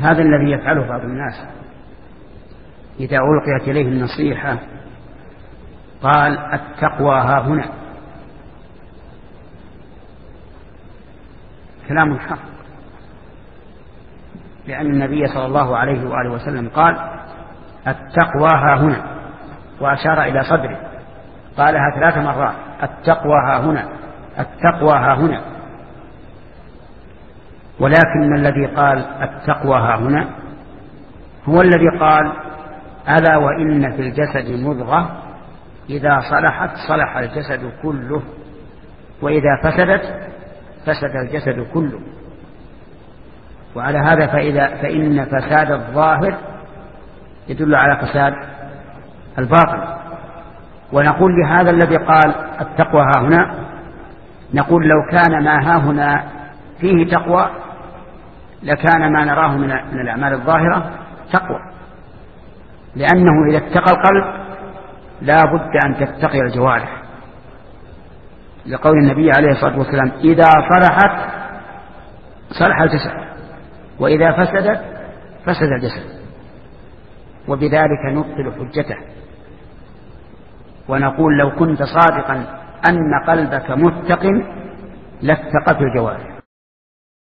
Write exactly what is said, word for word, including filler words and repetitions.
هذا الذي يفعله بعض الناس إذا ألقيت إليه النصيحة قال التقوى ها هنا. كلام حق، لأن النبي صلى الله عليه وآله وسلم قال التقوى ها هنا، وأشار إلى صدره قالها ثلاث مرات: التقوى ها هنا، التقوى ها هنا. ولكن الذي قال التقوى ها هنا هو الذي قال: ألا وإن في الجسد مضغة إذا صلحت صلح الجسد كله، وإذا فسدت فسد الجسد كله. وعلى هذا فإذا فإن فساد الظاهر يدل على فساد الباطن. ونقول لهذا الذي قال التقوى ها هنا، نقول لو كان ما ها هنا فيه تقوى لكان ما نراه من الأعمال الظاهرة تقوى، لأنه إذا اتقى القلب لا بد أن تتقي الجوارح، لقول النبي عليه الصلاة والسلام: إذا صلحت صلح الجسد، وإذا فسدت فسد الجسد. وبذلك نبطل حجته، ونقول لو كنت صادقا أن قلبك متقن لاتقت الجوارح.